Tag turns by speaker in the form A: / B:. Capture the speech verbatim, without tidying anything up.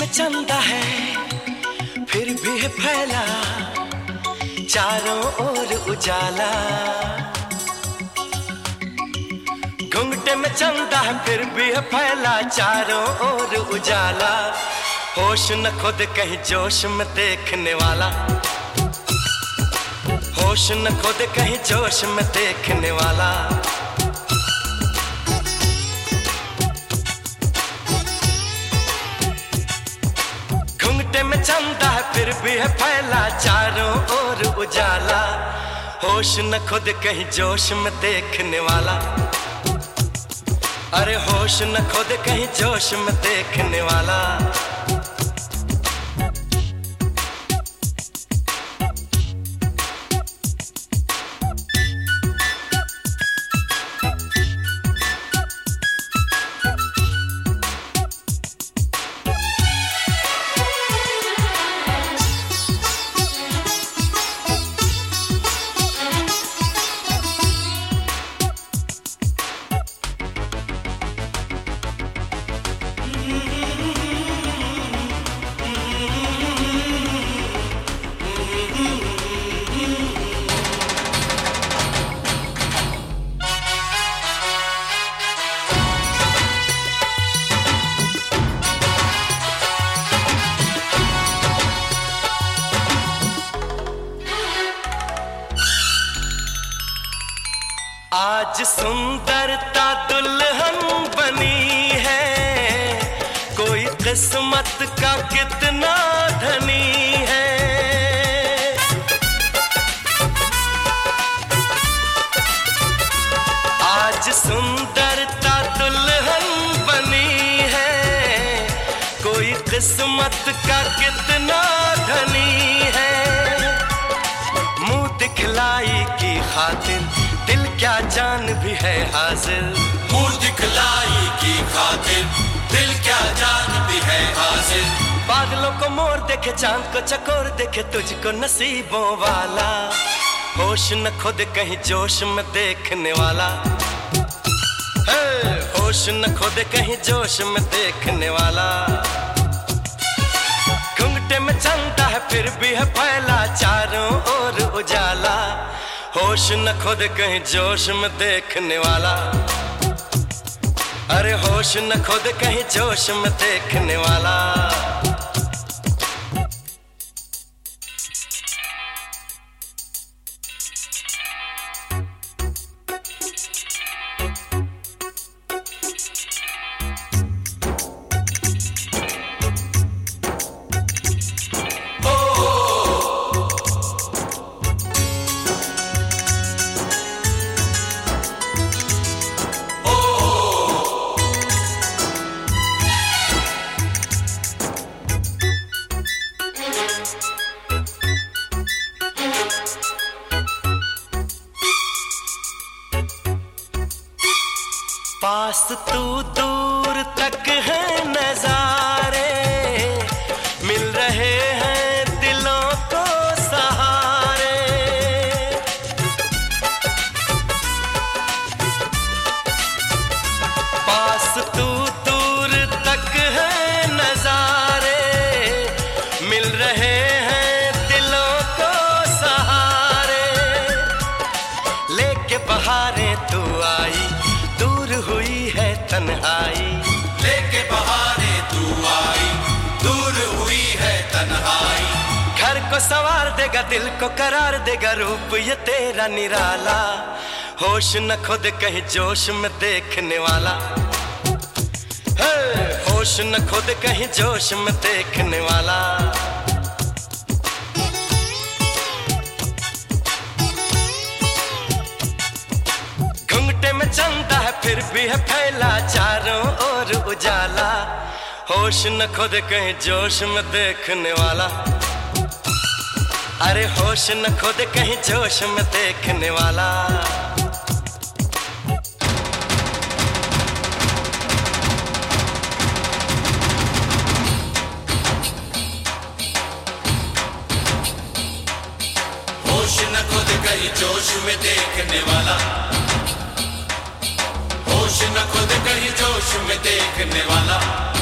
A: में चंदा है फिर भी है फैला चारों ओर उजाला। घुंघटे में चंदा है फिर भी है फैला चारों ओर उजाला। होश न खुद कहीं जोश में देखने वाला, होश न खुद कहीं जोश में देखने वाला। घुंघटे में चंदा है फिर भी है फैला चारों ओर उजाला। होश न खुद कहीं जोश में देखने वाला, अरे होश न खुद कहीं जोश में देखने वाला। आज सुंदरता दुल्हन बनी है, कोई किस्मत का कितना धनी है। आज सुंदरता दुल्हन बनी है, कोई किस्मत का कितना धनी है। मुंह दिखलाई की खातिर दिल क्या जान भी है हाजिर,
B: मुंह दिखलाई की खातिर दिल क्या जान भी है हाजिर।
A: बादलों को मोर देखे चांद को चकोर देखे तुझको नसीबों वाला। होश न खुद कहीं जोश में देखने वाला, है होश न खुद कहीं जोश में देखने वाला। घुंघटे में चंदा है फिर भी है फैला चारों ओर उजाला। होश न खुद कहीं जोश में देखने वाला, अरे होश न खुद कहीं जोश में देखने वाला। पास तू दूर तक है नजारे, मिल रहे हैं दिलों को सहारे। पास तू दूर तक है नजारे, मिल रहे हैं दिलों को सहारे। लेके बहारें तू आई दूर हुई है तन्हाई,
B: लेके बहारे तू आई दूर हुई है तन्हाई।
A: घर को संवार देगा दिल को करार देगा रूप ये तेरा निराला। होश न खुद कहीं जोश में देखने वाला, है होश न खुद कहीं जोश में देखने वाला। घुंघटे में चंदा है फिर भी है फैला चारों ओर उजाला। होश न खुद कहीं जोश में देखने वाला, अरे होश न खुद कहीं जोश में देखने वाला।
B: होश न खुद कहीं जोश में देखने वाला, होश न खुद कहीं जोश में देखने वाला।